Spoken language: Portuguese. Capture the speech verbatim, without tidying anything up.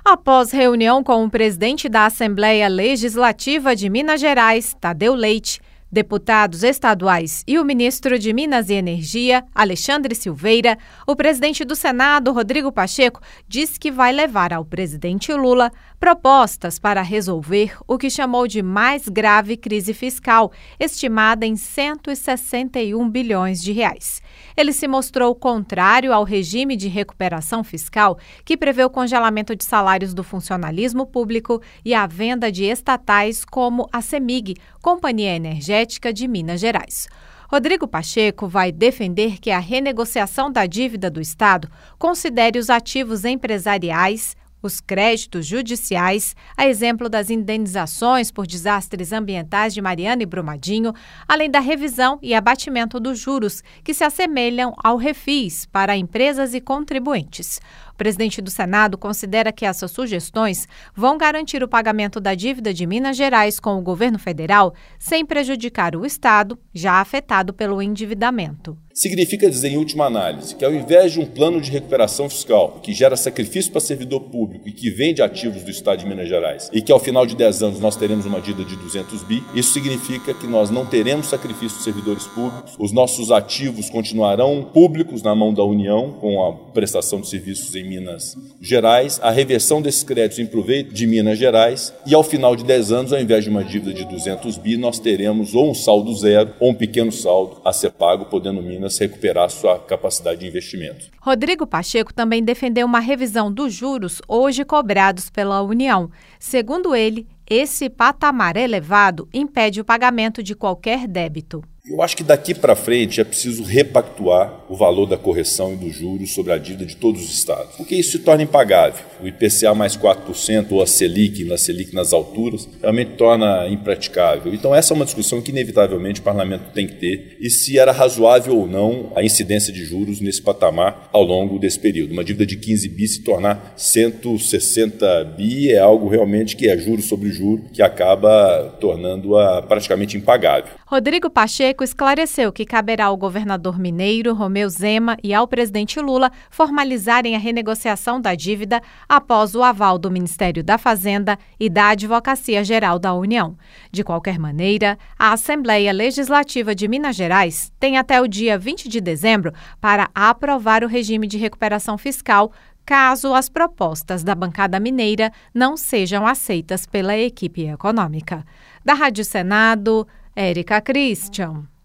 Após reunião com o presidente da Assembleia Legislativa de Minas Gerais, Tadeu Leite, deputados estaduais e o ministro de Minas e Energia, Alexandre Silveira, o presidente do Senado, Rodrigo Pacheco, disse que vai levar ao presidente Lula propostas para resolver o que chamou de mais grave crise fiscal, estimada em cento e sessenta e um bilhões de reais. Ele se mostrou contrário ao regime de recuperação fiscal que prevê o congelamento de salários do funcionalismo público e a venda de estatais como a CEMIG, Companhia Energética de Minas Gerais. Rodrigo Pacheco vai defender que a renegociação da dívida do Estado considere os ativos empresariais, os créditos judiciais, a exemplo das indenizações por desastres ambientais de Mariana e Brumadinho, além da revisão e abatimento dos juros, que se assemelham ao refis para empresas e contribuintes. O presidente do Senado considera que essas sugestões vão garantir o pagamento da dívida de Minas Gerais com o governo federal, sem prejudicar o Estado, já afetado pelo endividamento. Significa dizer, em última análise, que ao invés de um plano de recuperação fiscal que gera sacrifício para servidor público e que vende ativos do Estado de Minas Gerais e que ao final de dez anos nós teremos uma dívida de duzentos bi, isso significa que nós não teremos sacrifício dos servidores públicos, os nossos ativos continuarão públicos na mão da União com a prestação de serviços em Minas Gerais, a reversão desses créditos em proveito de Minas Gerais e ao final de dez anos, ao invés de uma dívida de duzentos bi, nós teremos ou um saldo zero ou um pequeno saldo a ser pago, podendo Minas recuperar sua capacidade de investimento. Rodrigo Pacheco também defendeu uma revisão dos juros hoje cobrados pela União. Segundo ele, esse patamar elevado impede o pagamento de qualquer débito. Eu acho que daqui para frente é preciso repactuar o valor da correção e dos juros sobre a dívida de todos os estados, porque isso se torna impagável. O I P C A mais quatro por cento ou a Selic, na Selic nas alturas, realmente torna impraticável. Então essa é uma discussão que inevitavelmente o parlamento tem que ter, e se era razoável ou não a incidência de juros nesse patamar ao longo desse período. Uma dívida de quinze bi se tornar cento e sessenta bi é algo realmente que é juro sobre juro, que acaba tornando-a praticamente impagável. Rodrigo Pacheco esclareceu que caberá ao governador mineiro, Romeu Zema, e ao presidente Lula formalizarem a renegociação da dívida após o aval do Ministério da Fazenda e da Advocacia Geral da União. De qualquer maneira, a Assembleia Legislativa de Minas Gerais tem até o dia vinte de dezembro para aprovar o regime de recuperação fiscal, caso as propostas da bancada mineira não sejam aceitas pela equipe econômica. Da Rádio Senado, Érica Christian.